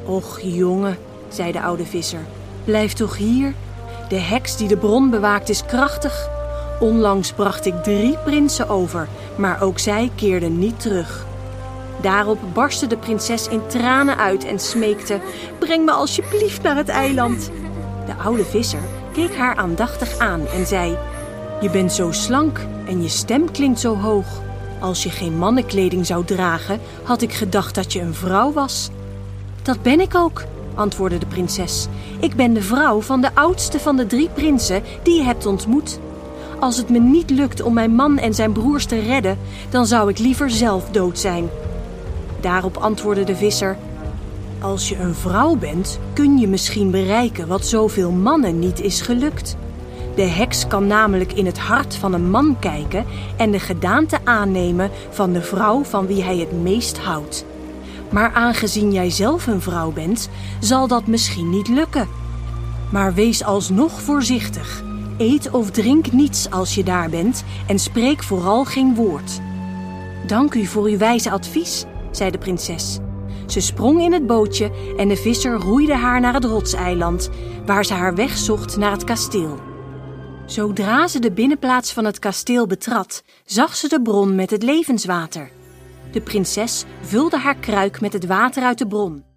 Och jongen, zei de oude visser, blijf toch hier? De heks die de bron bewaakt is krachtig. Onlangs bracht ik 3 prinsen over, maar ook zij keerden niet terug. Daarop barstte de prinses in tranen uit en smeekte: breng me alsjeblieft naar het eiland. De oude visser keek haar aandachtig aan en zei: je bent zo slank en je stem klinkt zo hoog. Als je geen mannenkleding zou dragen, had ik gedacht dat je een vrouw was. Dat ben ik ook, antwoordde de prinses. Ik ben de vrouw van de oudste van de 3 prinsen die je hebt ontmoet. Als het me niet lukt om mijn man en zijn broers te redden, dan zou ik liever zelf dood zijn. Daarop antwoordde de visser: als je een vrouw bent, kun je misschien bereiken wat zoveel mannen niet is gelukt. De heks kan namelijk in het hart van een man kijken en de gedaante aannemen van de vrouw van wie hij het meest houdt. Maar aangezien jij zelf een vrouw bent, zal dat misschien niet lukken. Maar wees alsnog voorzichtig. Eet of drink niets als je daar bent en spreek vooral geen woord. Dank u voor uw wijze advies, zei de prinses. Ze sprong in het bootje en de visser roeide haar naar het rotseiland, waar ze haar weg zocht naar het kasteel. Zodra ze de binnenplaats van het kasteel betrad, zag ze de bron met het levenswater. De prinses vulde haar kruik met het water uit de bron.